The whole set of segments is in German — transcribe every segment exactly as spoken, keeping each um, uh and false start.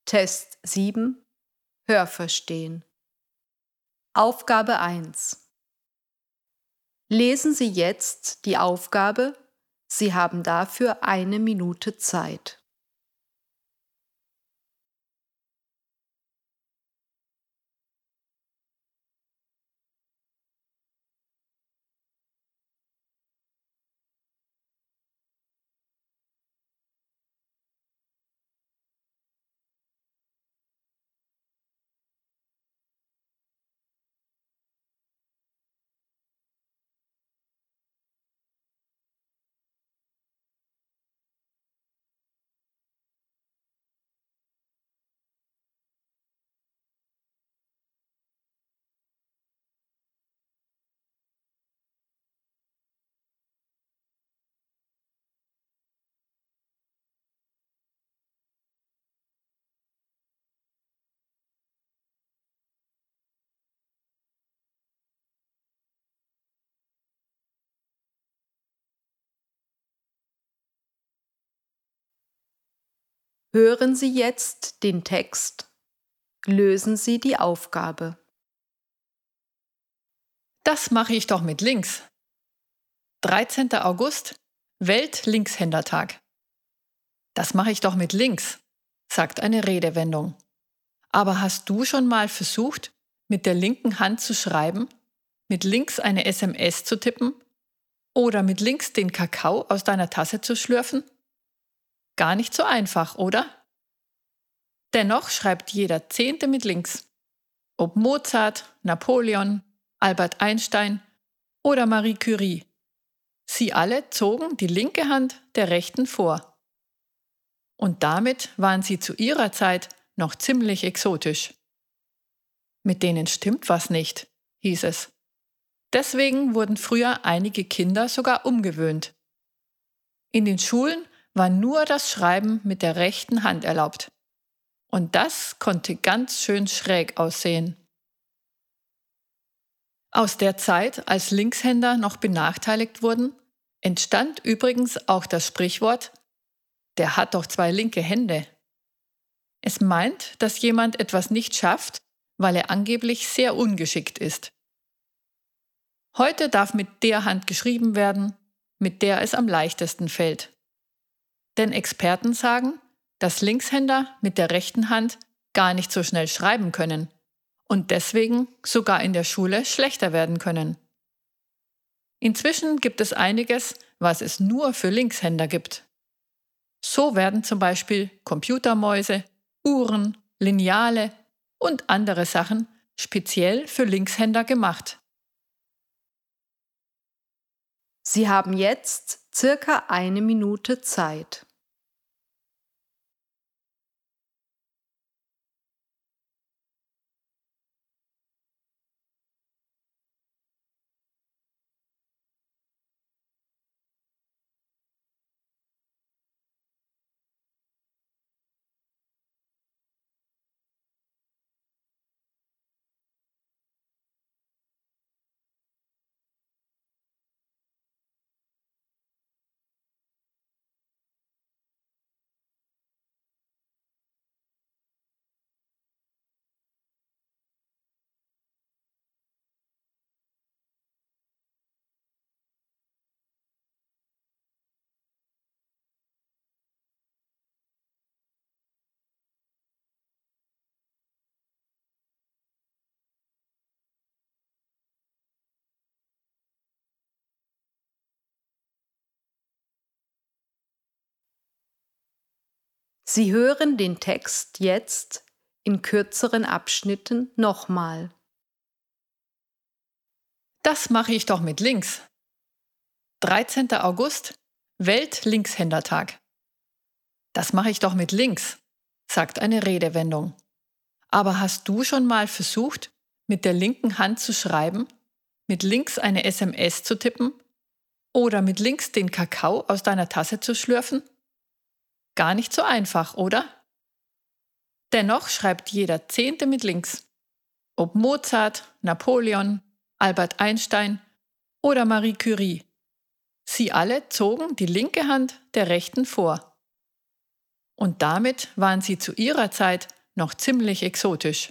Test sieben Hörverstehen. Aufgabe eins. Lesen Sie jetzt die Aufgabe. Sie haben dafür eine Minute Zeit. Hören Sie jetzt den Text. Lösen Sie die Aufgabe. Das mache ich doch mit links. dreizehnter August, Welt-Linkshändertag. Das mache ich doch mit links, sagt eine Redewendung. Aber hast du schon mal versucht, mit der linken Hand zu schreiben, mit links eine S M S zu tippen oder mit links den Kakao aus deiner Tasse zu schlürfen? Gar nicht so einfach, oder? Dennoch schreibt jeder Zehnte mit links. Ob Mozart, Napoleon, Albert Einstein oder Marie Curie. Sie alle zogen die linke Hand der rechten vor. Und damit waren sie zu ihrer Zeit noch ziemlich exotisch. Mit denen stimmt was nicht, hieß es. Deswegen wurden früher einige Kinder sogar umgewöhnt. In den Schulen war nur das Schreiben mit der rechten Hand erlaubt. Und das konnte ganz schön schräg aussehen. Aus der Zeit, als Linkshänder noch benachteiligt wurden, entstand übrigens auch das Sprichwort: Der hat doch zwei linke Hände. Es meint, dass jemand etwas nicht schafft, weil er angeblich sehr ungeschickt ist. Heute darf mit der Hand geschrieben werden, mit der es am leichtesten fällt. Denn Experten sagen, dass Linkshänder mit der rechten Hand gar nicht so schnell schreiben können und deswegen sogar in der Schule schlechter werden können. Inzwischen gibt es einiges, was es nur für Linkshänder gibt. So werden zum Beispiel Computermäuse, Uhren, Lineale und andere Sachen speziell für Linkshänder gemacht. Sie haben jetzt circa eine Minute Zeit. Sie hören den Text jetzt in kürzeren Abschnitten nochmal. Das mache ich doch mit links. dreizehnter August, Welt-Linkshändertag. Das mache ich doch mit links, sagt eine Redewendung. Aber hast du schon mal versucht, mit der linken Hand zu schreiben, mit links eine S M S zu tippen oder mit links den Kakao aus deiner Tasse zu schlürfen? Gar nicht so einfach, oder? Dennoch schreibt jeder Zehnte mit links. Ob Mozart, Napoleon, Albert Einstein oder Marie Curie. Sie alle zogen die linke Hand der rechten vor. Und damit waren sie zu ihrer Zeit noch ziemlich exotisch.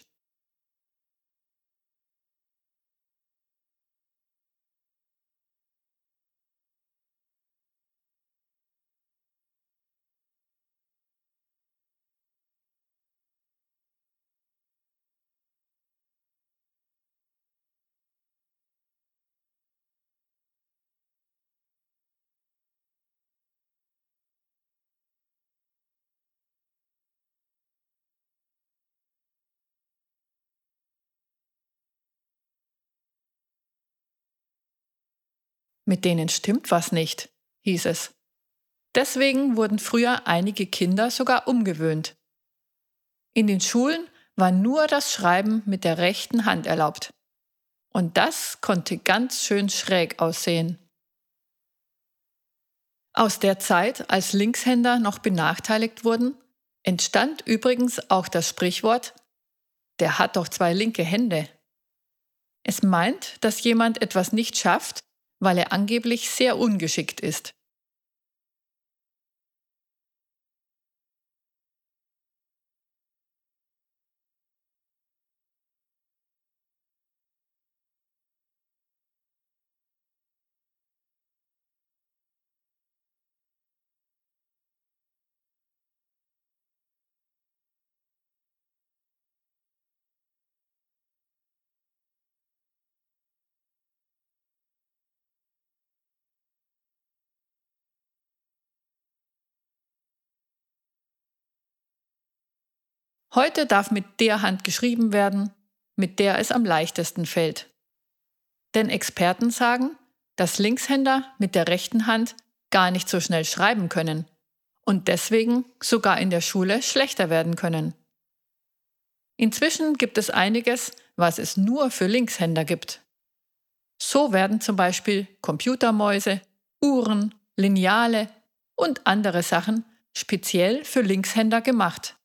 Mit denen stimmt was nicht, hieß es. Deswegen wurden früher einige Kinder sogar umgewöhnt. In den Schulen war nur das Schreiben mit der rechten Hand erlaubt. Und das konnte ganz schön schräg aussehen. Aus der Zeit, als Linkshänder noch benachteiligt wurden, entstand übrigens auch das Sprichwort: Der hat doch zwei linke Hände. Es meint, dass jemand etwas nicht schafft, weil er angeblich sehr ungeschickt ist. Heute darf mit der Hand geschrieben werden, mit der es am leichtesten fällt. Denn Experten sagen, dass Linkshänder mit der rechten Hand gar nicht so schnell schreiben können und deswegen sogar in der Schule schlechter werden können. Inzwischen gibt es einiges, was es nur für Linkshänder gibt. So werden zum Beispiel Computermäuse, Uhren, Lineale und andere Sachen speziell für Linkshänder gemacht.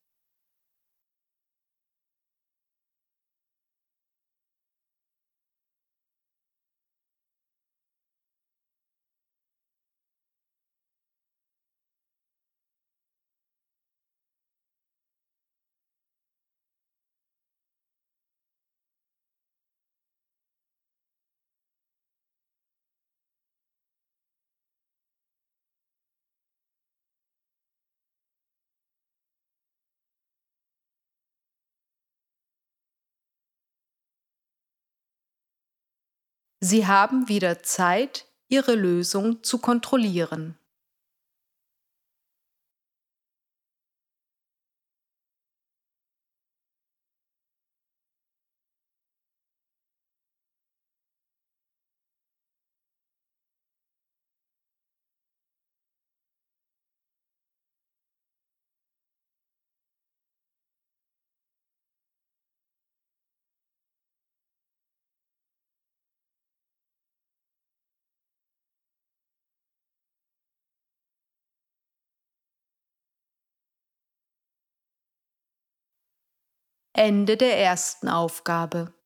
Sie haben wieder Zeit, Ihre Lösung zu kontrollieren. Ende der ersten Aufgabe.